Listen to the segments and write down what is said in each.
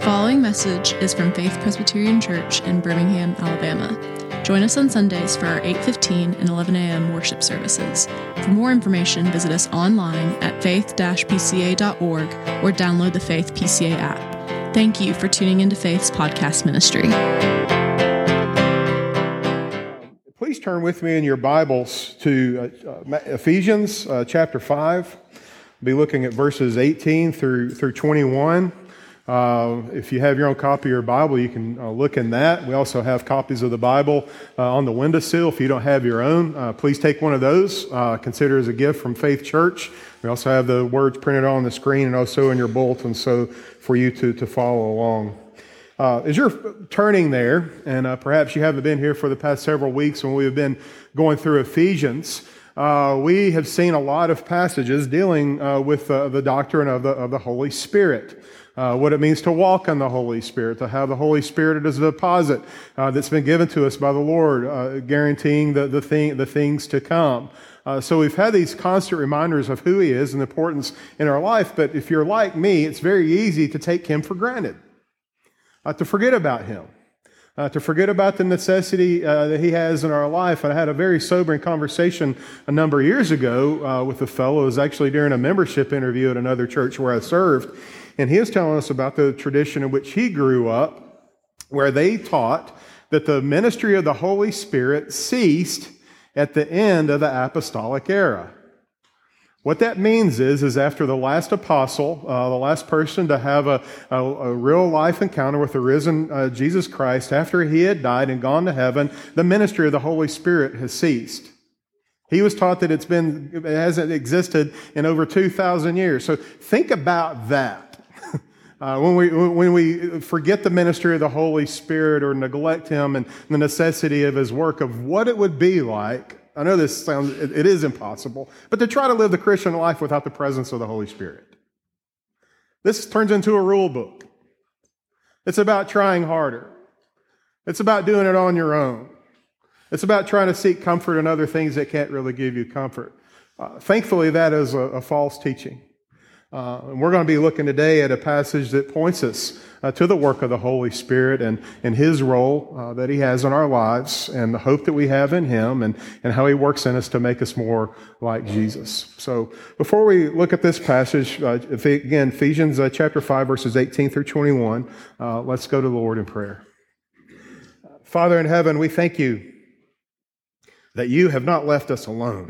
following message is from Faith Presbyterian Church in Birmingham, Alabama. Join us on Sundays for our 8:15 and 11 a.m. worship services. For more information, visit us online at faith-pca.org or download the Faith PCA app. Thank you for tuning into Faith's podcast ministry. Please turn with me in your Bibles to Ephesians chapter 5. We'll be looking at verses 18 through 21. If you have your own copy of your Bible, you can look in that. We also have copies of the Bible on the windowsill. If you don't have your own, please take one of those. Consider it as a gift from Faith Church. We also have the words printed on the screen and also in your bulletin, so for you to follow along. As you're turning there, and perhaps you haven't been here for the past several weeks when we've been going through Ephesians, we have seen a lot of passages dealing with the doctrine of the Holy Spirit. What it means to walk in the Holy Spirit, to have the Holy Spirit as a deposit that's been given to us by the Lord, guaranteeing the things to come. So we've had these constant reminders of who He is and the importance in our life, but if you're like me, it's very easy to take Him for granted, to forget about Him, to forget about the necessity that He has in our life. And I had a very sobering conversation a number of years ago with a fellow. It was actually during a membership interview at another church where I served. And he was telling us about the tradition in which he grew up, where they taught that the ministry of the Holy Spirit ceased at the end of the apostolic era. What that means is after the last apostle, the last person to have a real life encounter with the risen Jesus Christ, after he had died and gone to heaven, the ministry of the Holy Spirit has ceased. He was taught that it hasn't existed in over 2,000 years. So think about that. When we forget the ministry of the Holy Spirit or neglect Him and the necessity of His work, of what it would be like. I know this sounds, it is impossible, but to try to live the Christian life without the presence of the Holy Spirit. This turns into a rule book. It's about trying harder. It's about doing it on your own. It's about trying to seek comfort in other things that can't really give you comfort. Thankfully, that is a false teaching. And we're going to be looking today at a passage that points us to the work of the Holy Spirit and His role that He has in our lives and the hope that we have in Him and how He works in us to make us more like Jesus. So before we look at this passage, again, Ephesians chapter 5, verses 18 through 21, let's go to the Lord in prayer. Father in heaven, we thank You that You have not left us alone.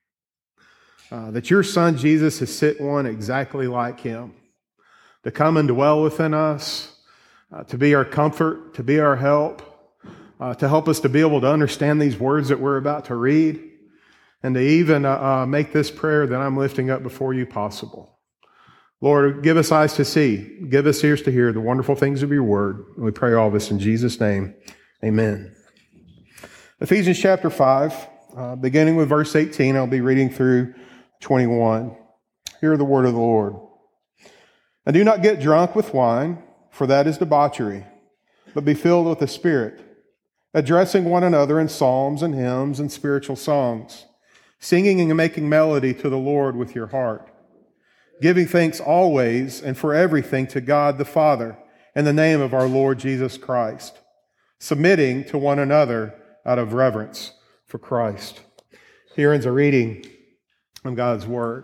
That Your Son Jesus has sent one exactly like Him, to come and dwell within us, to be our comfort, to be our help, to help us to be able to understand these words that we're about to read, and to even make this prayer that I'm lifting up before You possible. Lord, give us eyes to see, give us ears to hear the wonderful things of Your word. And we pray all this in Jesus' name. Amen. Ephesians chapter 5, beginning with verse 18, I'll be reading through 21. Hear the word of the Lord. And do not get drunk with wine, for that is debauchery, but be filled with the Spirit, addressing one another in psalms and hymns and spiritual songs, singing and making melody to the Lord with your heart, giving thanks always and for everything to God the Father in the name of our Lord Jesus Christ, submitting to one another out of reverence for Christ. Here ends a reading from God's Word.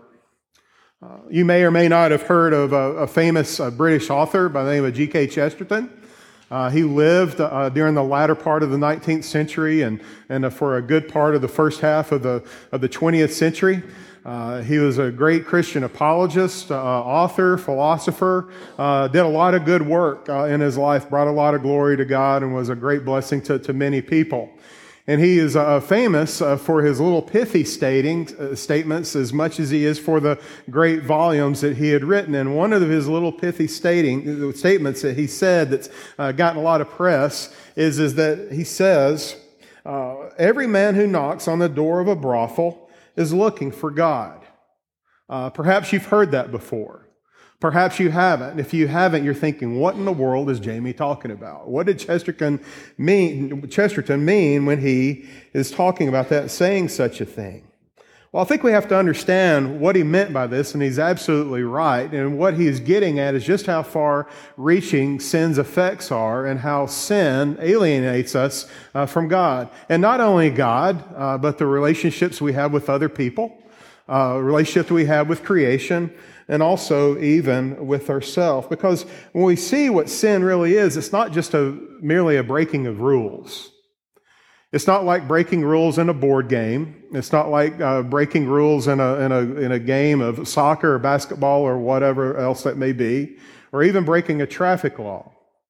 You may or may not have heard of a famous British author by the name of G.K. Chesterton. He lived during the latter part of the 19th century and for a good part of the first half of the 20th century. He was a great Christian apologist, author, philosopher, did a lot of good work in his life, brought a lot of glory to God, and was a great blessing to many people. And he is famous for his little pithy statements as much as he is for the great volumes that he had written. And one of his little pithy statements that he said that's gotten a lot of press is that he says, every man who knocks on the door of a brothel is looking for God. Perhaps you've heard that before. Perhaps you haven't. If you haven't, you're thinking, what in the world is Jamie talking about? What did Chesterton mean when he is talking about that, saying such a thing? Well, I think we have to understand what he meant by this, and he's absolutely right. And what he is getting at is just how far-reaching sin's effects are and how sin alienates us from God. And not only God, but the relationships we have with other people, relationships we have with creation, and also even with ourselves. Because when we see what sin really is, it's not just merely a breaking of rules. It's not like breaking rules in a board game. It's not like breaking rules in a game of soccer or basketball or whatever else that may be, or even breaking a traffic law.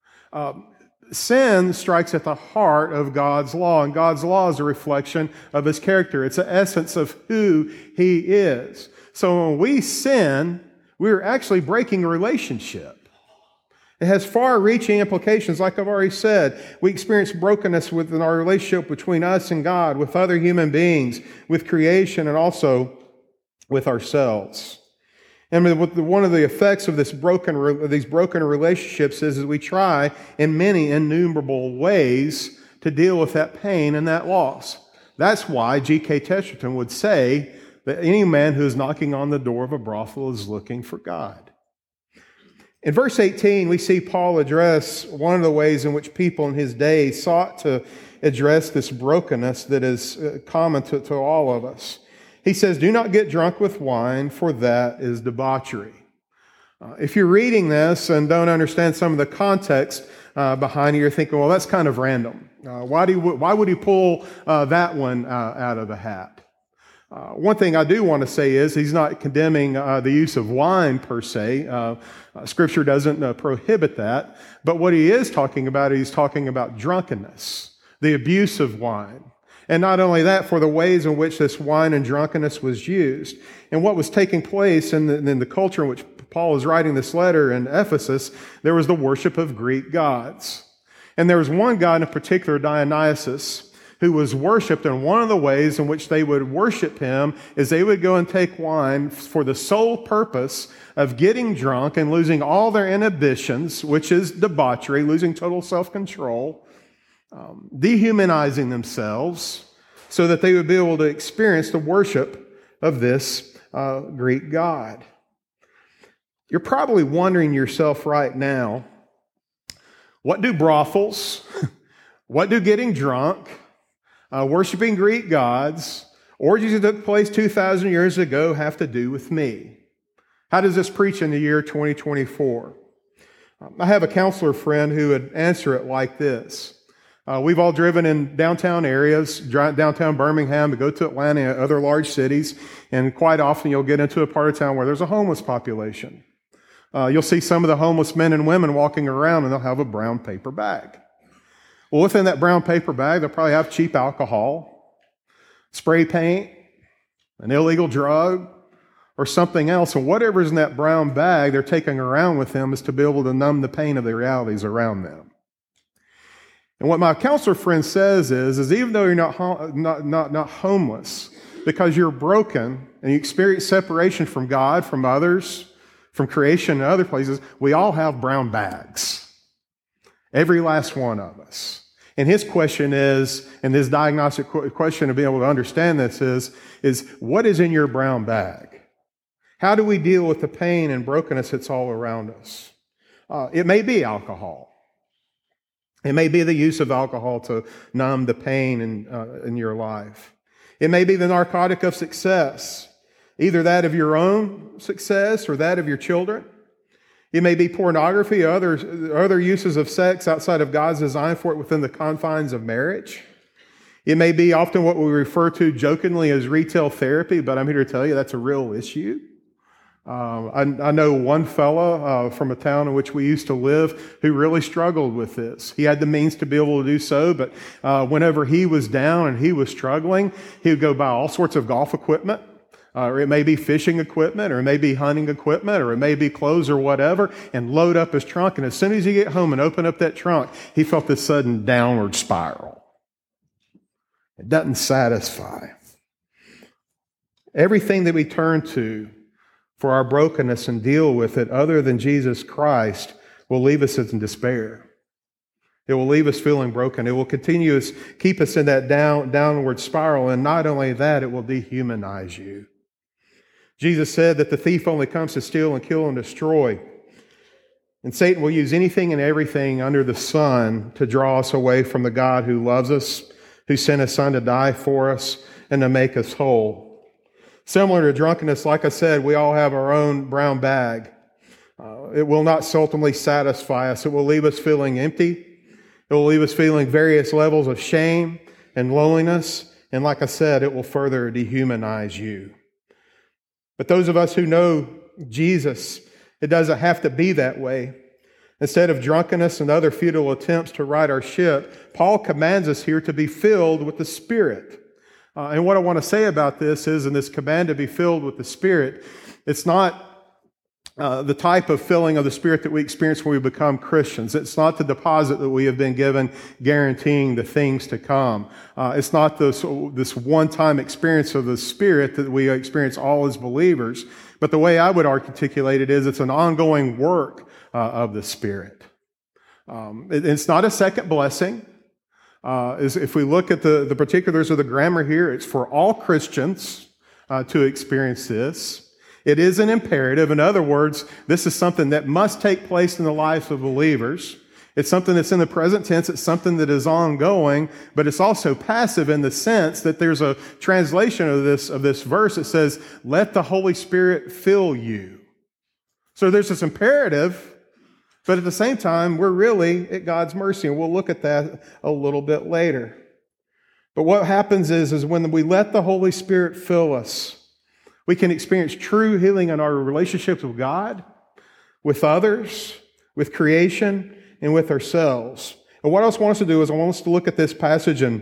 Sin strikes at the heart of God's law, and God's law is a reflection of His character. It's the essence of who He is. So when we sin, we're actually breaking a relationship. It has far-reaching implications. Like I've already said, we experience brokenness within our relationship between us and God, with other human beings, with creation, and also with ourselves. And one of the effects of these broken relationships is that we try in many innumerable ways to deal with that pain and that loss. That's why G.K. Chesterton would say that any man who is knocking on the door of a brothel is looking for God. In verse 18, we see Paul address one of the ways in which people in his day sought to address this brokenness that is common to all of us. He says, "Do not get drunk with wine, for that is debauchery." If you're reading this and don't understand some of the context behind it, you're thinking, well, that's kind of random. Why would he pull that one out of the hat? One thing I do want to say is he's not condemning the use of wine per se. Scripture doesn't prohibit that. But what he is talking about, he's talking about drunkenness, the abuse of wine. And not only that, for the ways in which this wine and drunkenness was used. And what was taking place in the culture in which Paul is writing this letter in Ephesus, there was the worship of Greek gods. And there was one god in particular, Dionysus, who was worshipped, and one of the ways in which they would worship him is they would go and take wine for the sole purpose of getting drunk and losing all their inhibitions, which is debauchery, losing total self-control, dehumanizing themselves so that they would be able to experience the worship of this Greek god. You're probably wondering yourself right now, what do brothels, what do getting drunk, worshiping Greek gods, orgies that took place 2,000 years ago have to do with me? How does this preach in the year 2024? I have a counselor friend who would answer it like this. We've all driven in downtown areas, downtown Birmingham, to go to Atlanta and other large cities, and quite often you'll get into a part of town where there's a homeless population. You'll see some of the homeless men and women walking around, and they'll have a brown paper bag. Well, within that brown paper bag, they'll probably have cheap alcohol, spray paint, an illegal drug, or something else. And whatever's in that brown bag they're taking around with them is to be able to numb the pain of the realities around them. And what my counselor friend says is even though you're not homeless, because you're broken and you experience separation from God, from others, from creation and other places, we all have brown bags. Every last one of us. And his question is, and his diagnostic question to be able to understand this is what is in your brown bag? How do we deal with the pain and brokenness that's all around us? It may be alcohol. It may be the use of alcohol to numb the pain in your life. It may be the narcotic of success, either that of your own success or that of your children. It may be pornography or other uses of sex outside of God's design for it within the confines of marriage. It may be often what we refer to jokingly as retail therapy, but I'm here to tell you that's a real issue. I know one fella from a town in which we used to live who really struggled with this. He had the means to be able to do so, but whenever he was down and he was struggling, he would go buy all sorts of golf equipment. Or it may be fishing equipment, or it may be hunting equipment, or it may be clothes or whatever, and load up his trunk. And as soon as he get home and open up that trunk, he felt this sudden downward spiral. It doesn't satisfy. Everything that we turn to for our brokenness and deal with it other than Jesus Christ will leave us in despair. It will leave us feeling broken. It will keep us in that downward spiral. And not only that, it will dehumanize you. Jesus said that the thief only comes to steal and kill and destroy. And Satan will use anything and everything under the sun to draw us away from the God who loves us, who sent His Son to die for us and to make us whole. Similar to drunkenness, like I said, we all have our own brown bag. It will not ultimately satisfy us. It will leave us feeling empty. It will leave us feeling various levels of shame and loneliness. And like I said, it will further dehumanize you. But those of us who know Jesus, it doesn't have to be that way. Instead of drunkenness and other futile attempts to right our ship, Paul commands us here to be filled with the Spirit. And what I want to say about this is, in this command to be filled with the Spirit, it's not the type of filling of the Spirit that we experience when we become Christians. It's not the deposit that we have been given guaranteeing the things to come. It's not this one-time experience of the Spirit that we experience all as believers. But the way I would articulate it is it's an ongoing work of the Spirit. It's not a second blessing. If we look at the particulars of the grammar here, it's for all Christians to experience this. It is an imperative. In other words, this is something that must take place in the lives of believers. It's something that's in the present tense. It's something that is ongoing, but it's also passive in the sense that there's a translation of this verse that says, "Let the Holy Spirit fill you." So there's this imperative, but at the same time, we're really at God's mercy, and we'll look at that a little bit later. But what happens is when we let the Holy Spirit fill us, we can experience true healing in our relationships with God, with others, with creation, and with ourselves. And what I want us to do is I want us to look at this passage in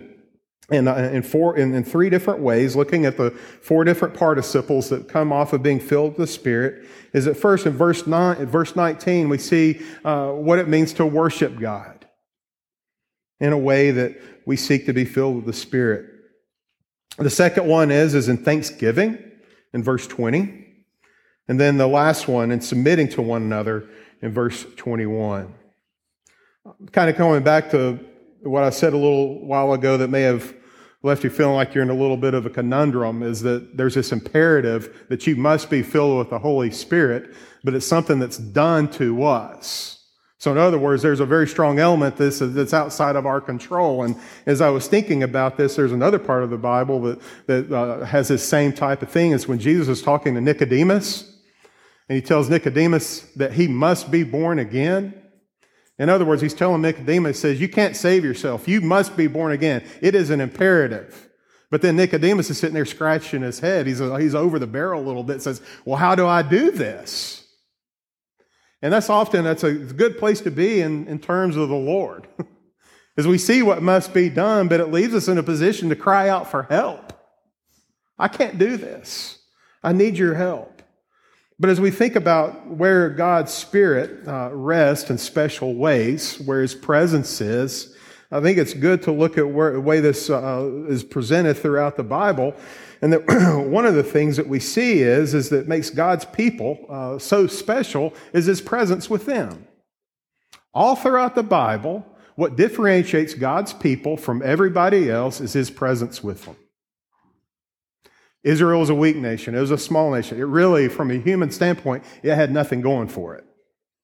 three different ways, looking at the four different participles that come off of being filled with the Spirit. Is at first in verse 19, we see what it means to worship God in a way that we seek to be filled with the Spirit. The second one is in thanksgiving in verse 20. And then the last one in submitting to one another in verse 21. Kind of coming back to what I said a little while ago that may have left you feeling like you're in a little bit of a conundrum, is that there's this imperative that you must be filled with the Holy Spirit, but it's something that's done to us. So in other words, there's a very strong element that's outside of our control. And as I was thinking about this, there's another part of the Bible that has this same type of thing. It's when Jesus is talking to Nicodemus, and he tells Nicodemus that he must be born again. In other words, he's telling Nicodemus, says, you can't save yourself. You must be born again. It is an imperative. But then Nicodemus is sitting there scratching his head. He's over the barrel a little bit, says, well, how do I do this? And that's a good place to be in terms of the Lord. As we see what must be done, but it leaves us in a position to cry out for help. I can't do this. I need your help. But as we think about where God's Spirit rests in special ways, where His presence is, I think it's good to look at the way this is presented throughout the Bible. And that one of the things that we see is that makes God's people so special is His presence with them. All throughout the Bible, what differentiates God's people from everybody else is His presence with them. Israel was a weak nation. It was a small nation. It really, from a human standpoint, it had nothing going for it.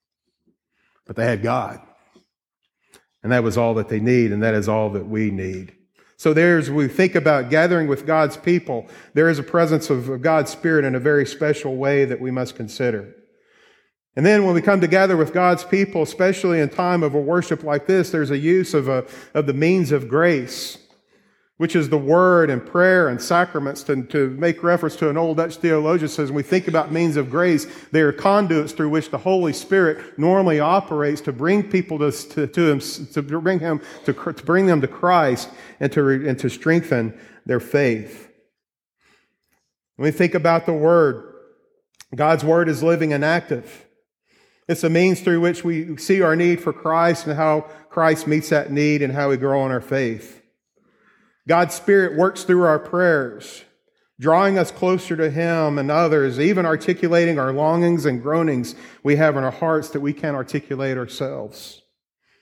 But they had God. And that was all that they need, and that is all that we need. So we think about gathering with God's people, there is a presence of God's Spirit in a very special way that we must consider. And then when we come together with God's people, especially in time of a worship like this, there's a use of the means of grace, which is the word and prayer and sacraments. To make reference to an old Dutch theologian says, when we think about means of grace, they are conduits through which the Holy Spirit normally operates to bring people to bring them to Christ and to strengthen their faith. When we think about the Word, God's Word is living and active. It's a means through which we see our need for Christ and how Christ meets that need and how we grow in our faith. God's Spirit works through our prayers, drawing us closer to Him and others, even articulating our longings and groanings we have in our hearts that we can't articulate ourselves.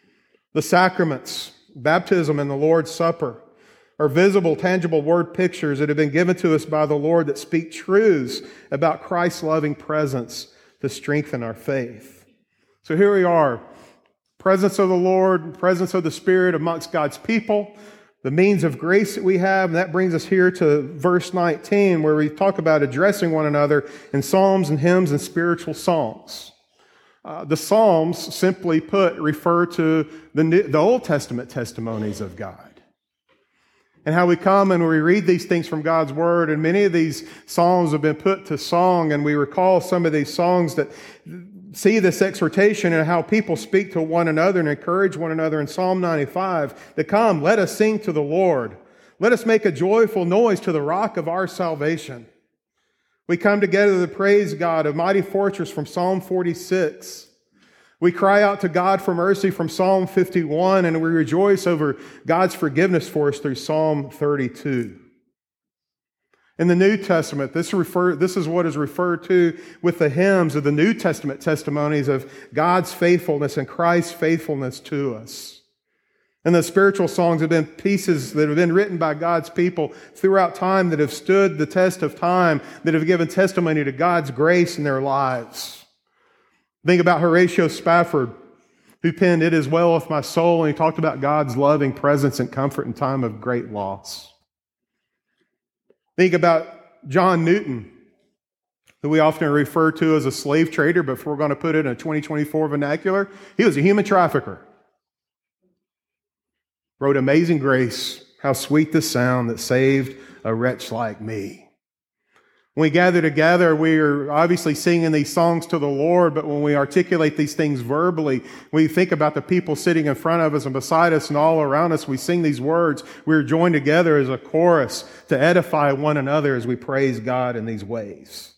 The sacraments, baptism and the Lord's Supper, are visible, tangible word pictures that have been given to us by the Lord that speak truths about Christ's loving presence to strengthen our faith. So here we are, presence of the Lord, presence of the Spirit amongst God's people, the means of grace that we have, and that brings us here to verse 19, where we talk about addressing one another in psalms and hymns and spiritual songs. The Psalms, simply put, refer to the Old Testament testimonies of God. And how we come and we read these things from God's Word, and many of these Psalms have been put to song, and we recall some of these songs that see this exhortation and how people speak to one another and encourage one another in Psalm 95, to come, let us sing to the Lord. Let us make a joyful noise to the rock of our salvation. We come together to praise God, a mighty fortress from Psalm 46. We cry out to God for mercy from Psalm 51, and we rejoice over God's forgiveness for us through Psalm 32. In the New Testament, this is what is referred to with the hymns of the New Testament testimonies of God's faithfulness and Christ's faithfulness to us. And the spiritual songs have been pieces that have been written by God's people throughout time that have stood the test of time, that have given testimony to God's grace in their lives. Think about Horatio Spafford, who penned "It Is Well With My Soul," and he talked about God's loving presence and comfort in time of great loss. Think about John Newton, who we often refer to as a slave trader, but if we're going to put it in a 2024 vernacular, he was a human trafficker. Wrote "Amazing Grace, how sweet the sound that saved a wretch like me." When we gather together, we are obviously singing these songs to the Lord, but when we articulate these things verbally, we think about the people sitting in front of us and beside us and all around us. We sing these words. We're joined together as a chorus to edify one another as we praise God in these ways.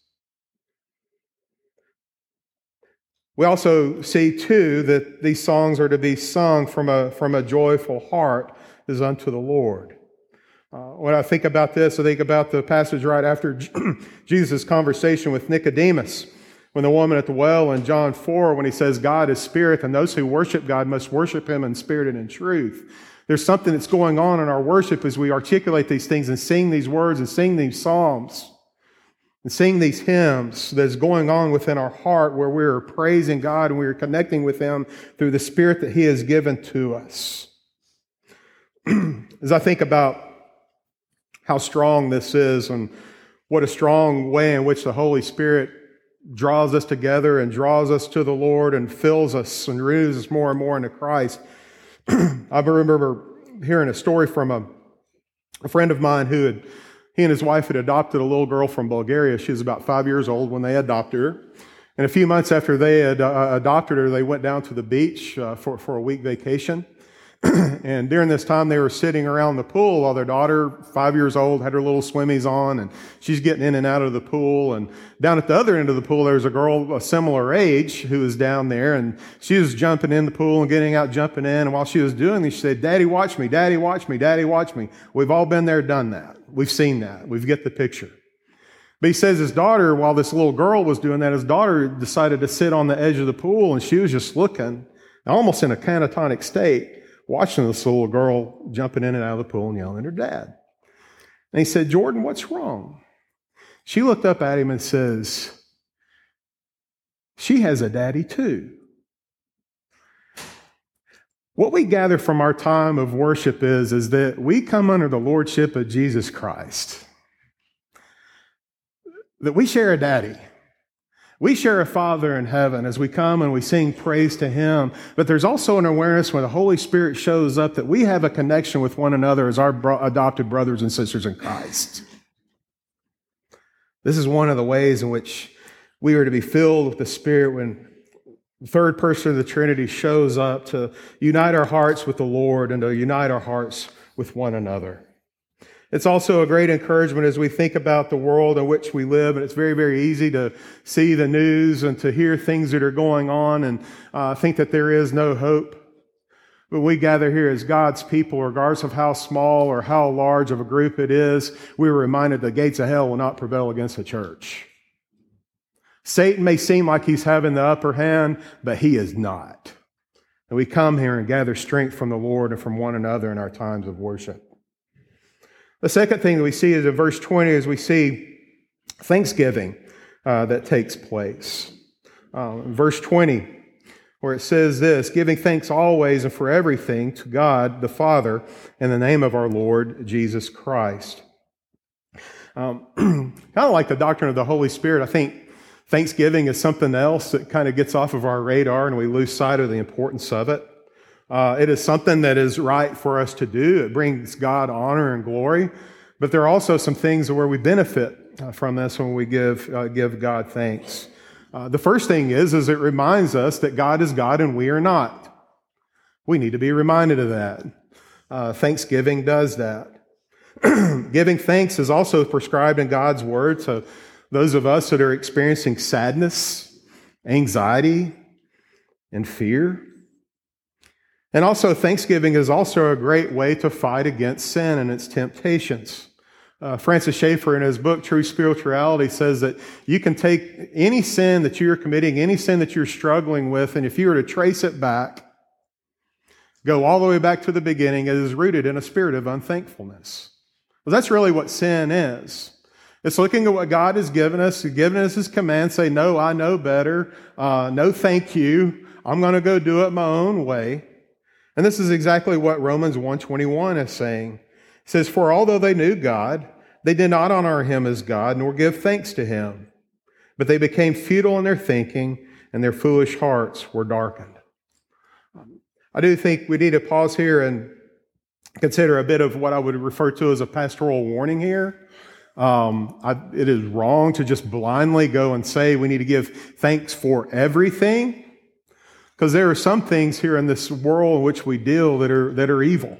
We also see, too, that these songs are to be sung from a joyful heart as unto the Lord. When I think about this, I think about the passage right after Jesus' conversation with Nicodemus, when the woman at the well in John 4, when he says, God is spirit, and those who worship God must worship Him in spirit and in truth. There's something that's going on in our worship as we articulate these things and sing these words and sing these psalms and sing these hymns that's going on within our heart, where we're praising God and we're connecting with Him through the Spirit that He has given to us. As I think about how strong this is and what a strong way in which the Holy Spirit draws us together and draws us to the Lord and fills us and renews us more and more into Christ. I remember hearing a story from a friend of mine he and his wife had adopted a little girl from Bulgaria. She was about 5 years old when they adopted her. And a few months after they had adopted her, they went down to the beach for a week vacation. And during this time, they were sitting around the pool while their daughter, 5 years old, had her little swimmies on, and she's getting in and out of the pool. And down at the other end of the pool, there was a girl a similar age who was down there, and she was jumping in the pool and getting out, jumping in. And while she was doing this, she said, Daddy, watch me, Daddy, watch me, Daddy, watch me. We've all been there, done that. We've seen that. We get the picture. But he says his daughter, while this little girl was doing that, his daughter decided to sit on the edge of the pool, and she was just looking, almost in a catatonic state, watching this little girl jumping in and out of the pool and yelling at her dad. And he said, Jordan, what's wrong? She looked up at him and says, she has a daddy too. What we gather from our time of worship is that we come under the lordship of Jesus Christ. That we share a daddy. We share a Father in heaven as we come and we sing praise to Him. But there's also an awareness when the Holy Spirit shows up that we have a connection with one another as our adopted brothers and sisters in Christ. This is one of the ways in which we are to be filled with the Spirit when the third person of the Trinity shows up to unite our hearts with the Lord and to unite our hearts with one another. It's also a great encouragement as we think about the world in which we live, and it's very, very easy to see the news and to hear things that are going on and think that there is no hope. But we gather here as God's people, regardless of how small or how large of a group it is, we're reminded the gates of hell will not prevail against the church. Satan may seem like he's having the upper hand, but he is not. And we come here and gather strength from the Lord and from one another in our times of worship. The second thing that we see is in verse 20 is we see thanksgiving that takes place. Verse 20, where it says this, giving thanks always and for everything to God the Father in the name of our Lord Jesus Christ. Kind of like the doctrine of the Holy Spirit, I think Thanksgiving is something else that kind of gets off of our radar and we lose sight of the importance of it. It is something that is right for us to do. It brings God honor and glory. But there are also some things where we benefit from this when we give God thanks. The first thing is it reminds us that God is God and we are not. We need to be reminded of that. Thanksgiving does that. Giving thanks is also prescribed in God's Word to those of us that are experiencing sadness, anxiety, and fear. And also, thanksgiving is also a great way to fight against sin and its temptations. Francis Schaeffer, in his book, True Spirituality, says that you can take any sin that you're committing, any sin that you're struggling with, and if you were to trace it back, go all the way back to the beginning, it is rooted in a spirit of unthankfulness. Well, that's really what sin is. It's looking at what God has given us His command, say, no, I know better, no thank you, I'm going to go do it my own way. And this is exactly what Romans 1:21 is saying. It says, for although they knew God, they did not honor Him as God, nor give thanks to Him. But they became futile in their thinking, and their foolish hearts were darkened. I do think we need to pause here and consider a bit of what I would refer to as a pastoral warning here. It is wrong to just blindly go and say we need to give thanks for everything, because there are some things here in this world in which we deal that are evil.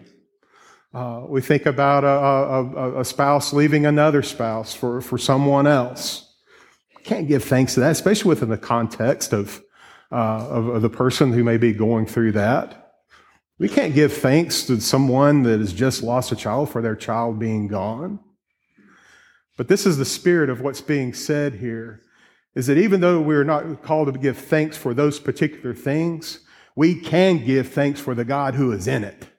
We think about a spouse leaving another spouse for someone else. We can't give thanks to that, especially within the context of the person who may be going through that. We can't give thanks to someone that has just lost a child for their child being gone. But this is the spirit of what's being said here, is that even though we're not called to give thanks for those particular things, we can give thanks for the God who is in it.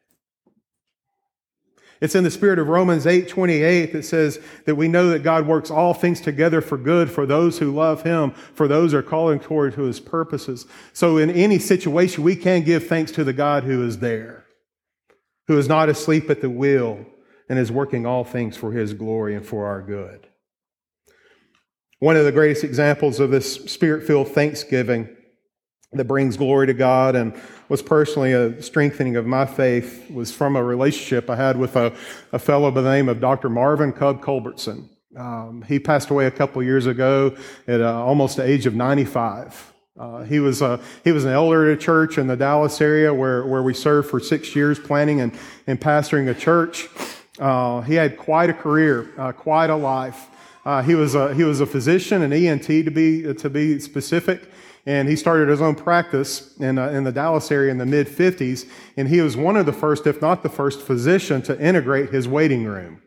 It's in the spirit of Romans 8:28 that says that we know that God works all things together for good for those who love Him, for those who are calling toward to His purposes. So in any situation, we can give thanks to the God who is there, who is not asleep at the wheel and is working all things for His glory and for our good. One of the greatest examples of this Spirit-filled thanksgiving that brings glory to God and was personally a strengthening of my faith was from a relationship I had with a fellow by the name of Dr. Marvin Cub Culbertson. He passed away a couple years ago at almost the age of 95. He was an elder at a church in the Dallas area where we served for 6 years, planning and pastoring a church. He had quite a career, quite a life. He was a physician, an ENT to be specific, and he started his own practice in the Dallas area in the mid-50s, and he was one of the first, if not the first, physician to integrate his waiting room.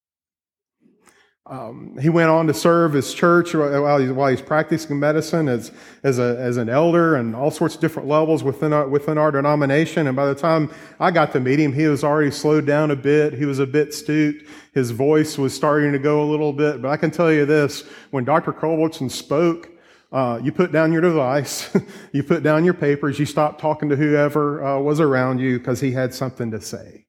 He went on to serve his church while he's practicing medicine as an elder and all sorts of different levels within our denomination. And by the time I got to meet him, he was already slowed down a bit. He was a bit stooped. His voice was starting to go a little bit. But I can tell you this, when Dr. Culbertson spoke, you put down your device, you put down your papers, you stopped talking to whoever was around you because he had something to say.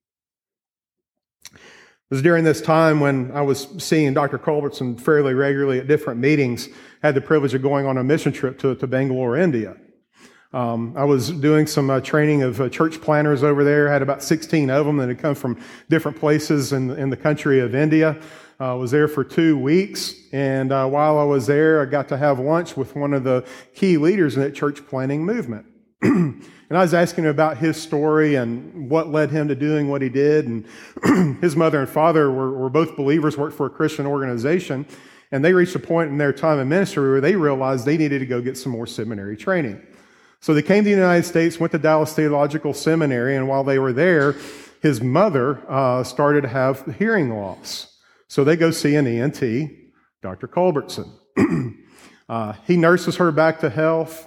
It was during this time when I was seeing Dr. Culbertson fairly regularly at different meetings. I had the privilege of going on a mission trip to Bangalore, India. I was doing some training of church planners over there. I had about 16 of them that had come from different places in the country of India. I was there for 2 weeks, and while I was there, I got to have lunch with one of the key leaders in that church planning movement. And I was asking him about his story and what led him to doing what he did. And his mother and father were both believers, worked for a Christian organization. And they reached a point in their time in ministry where they realized they needed to go get some more seminary training. So they came to the United States, went to Dallas Theological Seminary, and while they were there, his mother started to have hearing loss. So they go see an ENT, Dr. Culbertson. He nurses her back to health.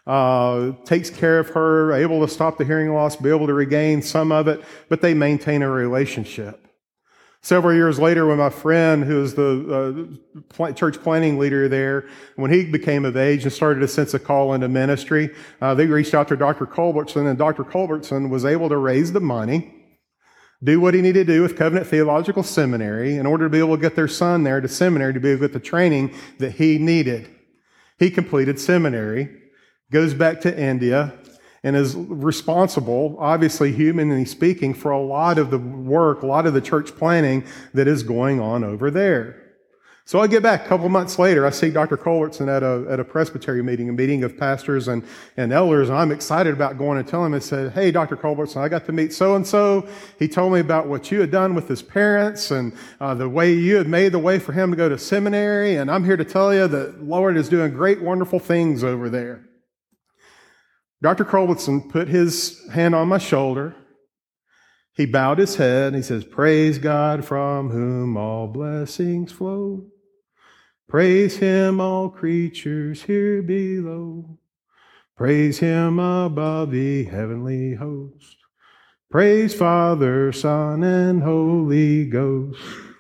takes care of her, able to stop the hearing loss, be able to regain some of it, but they maintain a relationship. Several years later, when my friend, who was the church planning leader there, when he became of age and started to sense a call into ministry, they reached out to Dr. Culbertson, and Dr. Culbertson was able to raise the money, do what he needed to do with Covenant Theological Seminary in order to be able to get their son there to seminary to be able to get the training that he needed. He completed seminary, goes back to India, and is responsible, obviously humanly speaking, for a lot of the work, a lot of the church planning that is going on over there. So I get back a couple months later, I see Dr. Culbertson at a presbytery meeting, a meeting of pastors and elders, and I'm excited about going and telling him. I said, hey, Dr. Culbertson, I got to meet so-and-so. He told me about what you had done with his parents and the way you had made the way for him to go to seminary, and I'm here to tell you that Lord is doing great, wonderful things over there. Dr. Culbertson put his hand on my shoulder. He bowed his head and he says, praise God from whom all blessings flow. Praise Him, all creatures here below. Praise Him above the heavenly host. Praise Father, Son, and Holy Ghost.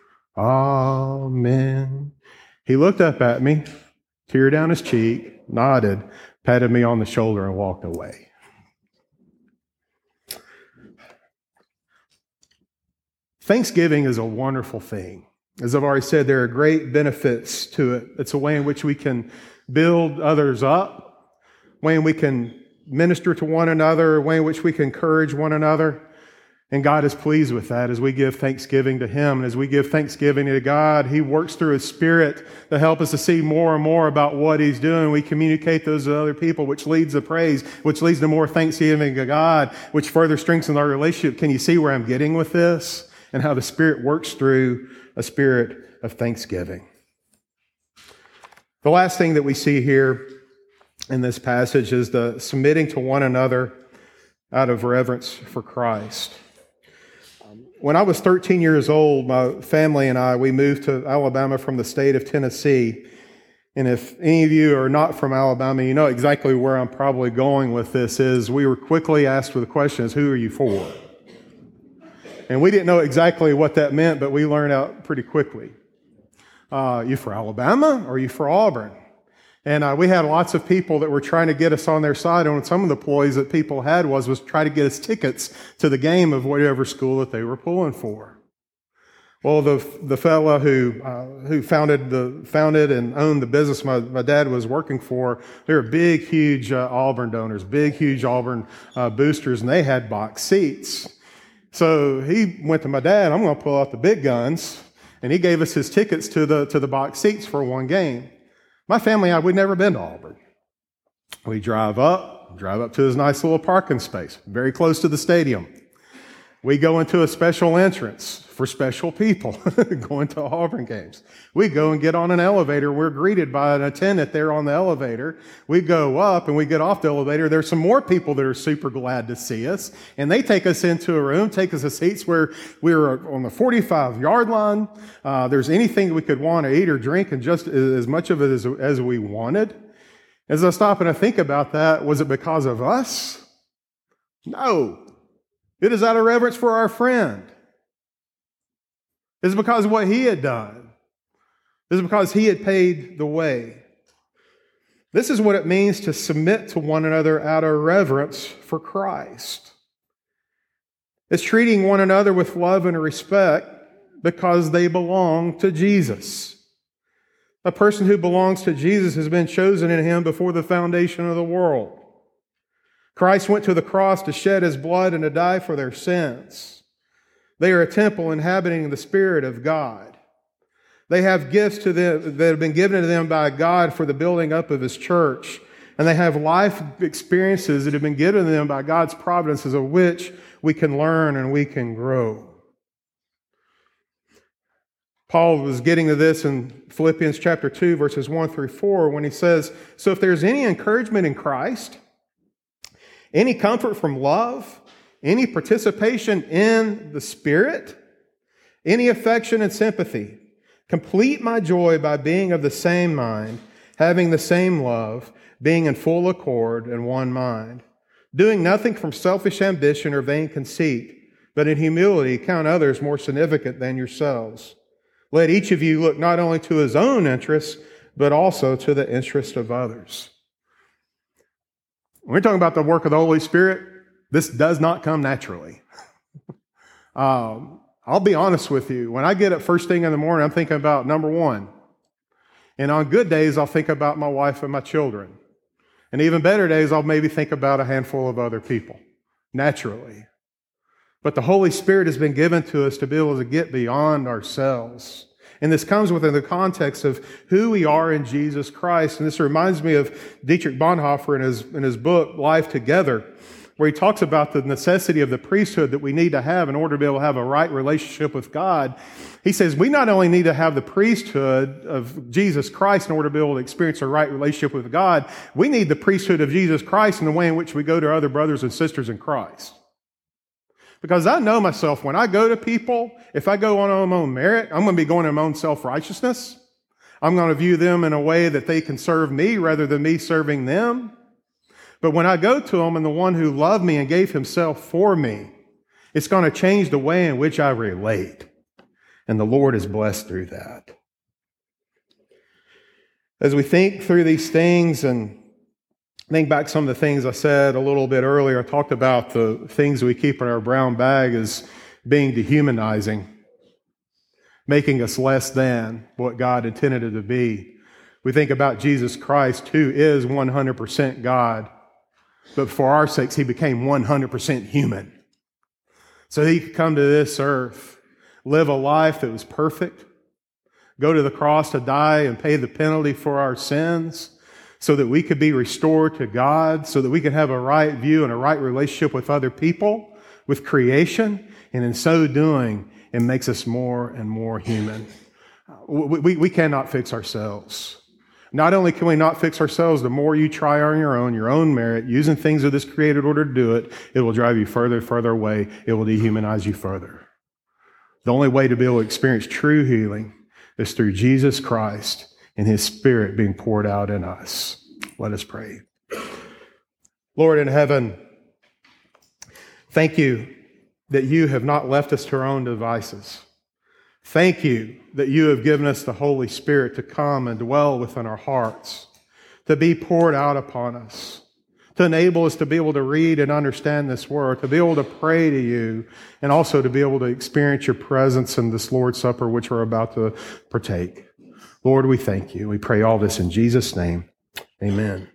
Amen. He looked up at me, tear down his cheek, nodded, patted me on the shoulder, and walked away. Thanksgiving is a wonderful thing. As I've already said, there are great benefits to it. It's a way in which we can build others up, a way in which we can minister to one another, a way in which we can encourage one another. And God is pleased with that as we give thanksgiving to Him. And as we give thanksgiving to God, He works through His Spirit to help us to see more and more about what He's doing. We communicate those to other people, which leads to praise, which leads to more thanksgiving to God, which further strengthens our relationship. Can you see where I'm getting with this? And how the Spirit works through a spirit of thanksgiving. The last thing that we see here in this passage is the submitting to one another out of reverence for Christ. When I was 13 years old, my family and I, we moved to Alabama from the state of Tennessee. And if any of you are not from Alabama, you know exactly where I'm probably going with this is we were quickly asked with the question, who are you for? And we didn't know exactly what that meant, but we learned out pretty quickly. You for Alabama or are you for Auburn? And we had lots of people that were trying to get us on their side. And some of the ploys that people had was try to get us tickets to the game of whatever school that they were pulling for. Well, the fella who founded and owned the business my dad was working for, they were big, huge Auburn donors, big, huge Auburn boosters, and they had box seats. So he went to my dad, I'm going to pull out the big guns, and he gave us his tickets to the box seats for one game. My family and I, we'd never been to Auburn. We drive up to his nice little parking space, very close to the stadium. We go into a special entrance for special people going to Auburn games. We go and get on an elevator. We're greeted by an attendant there on the elevator. We go up and we get off the elevator. There's some more people that are super glad to see us. And they take us into a room, take us to seats where we were on the 45-yard line. There's anything we could want to eat or drink and just as much of it as we wanted. As I stop and I think about that, was it because of us? No. It is out of reverence for our friend. It's because of what he had done. It's because he had paid the way. This is what it means to submit to one another out of reverence for Christ. It's treating one another with love and respect because they belong to Jesus. A person who belongs to Jesus has been chosen in Him before the foundation of the world. Christ went to the cross to shed His blood and to die for their sins. They are a temple inhabiting the Spirit of God. They have gifts to them that have been given to them by God for the building up of His church. And they have life experiences that have been given to them by God's providences of which we can learn and we can grow. Paul was getting to this in Philippians chapter 2, verses 1 through 4, when he says, so if there's any encouragement in Christ, any comfort from love, any participation in the Spirit, any affection and sympathy, complete my joy by being of the same mind, having the same love, being in full accord and one mind, doing nothing from selfish ambition or vain conceit, but in humility count others more significant than yourselves. Let each of you look not only to his own interests, but also to the interest of others. When we're talking about the work of the Holy Spirit, this does not come naturally. I'll be honest with you. When I get up first thing in the morning, I'm thinking about number one. And on good days, I'll think about my wife and my children. And even better days, I'll maybe think about a handful of other people, naturally. But the Holy Spirit has been given to us to be able to get beyond ourselves. And this comes within the context of who we are in Jesus Christ. And this reminds me of Dietrich Bonhoeffer in his book, Life Together, where he talks about the necessity of the priesthood that we need to have in order to be able to have a right relationship with God. He says we not only need to have the priesthood of Jesus Christ in order to be able to experience a right relationship with God, we need the priesthood of Jesus Christ in the way in which we go to other brothers and sisters in Christ. Because I know myself, when I go to people, if I go on my own merit, I'm going to be going in my own self-righteousness. I'm going to view them in a way that they can serve me rather than me serving them. But when I go to them and the one who loved me and gave himself for me, it's going to change the way in which I relate. And the Lord is blessed through that. As we think through these things and think back some of the things I said a little bit earlier, I talked about the things we keep in our brown bag as being dehumanizing, making us less than what God intended it to be. We think about Jesus Christ, who is 100% God, but for our sakes, he became 100% human. So he could come to this earth, live a life that was perfect, go to the cross to die and pay the penalty for our sins, so that we could be restored to God, so that we could have a right view and a right relationship with other people, with creation, and in so doing, it makes us more and more human. We cannot fix ourselves. Not only can we not fix ourselves, the more you try on your own merit, using things of this created order to do it, it will drive you further and further away. It will dehumanize you further. The only way to be able to experience true healing is through Jesus Christ and his Spirit being poured out in us. Let us pray. Lord in heaven, thank you that you have not left us to our own devices. Thank you that you have given us the Holy Spirit to come and dwell within our hearts, to be poured out upon us, to enable us to be able to read and understand this word, to be able to pray to you, and also to be able to experience your presence in this Lord's Supper, which we're about to partake. Lord, we thank you. We pray all this in Jesus' name. Amen.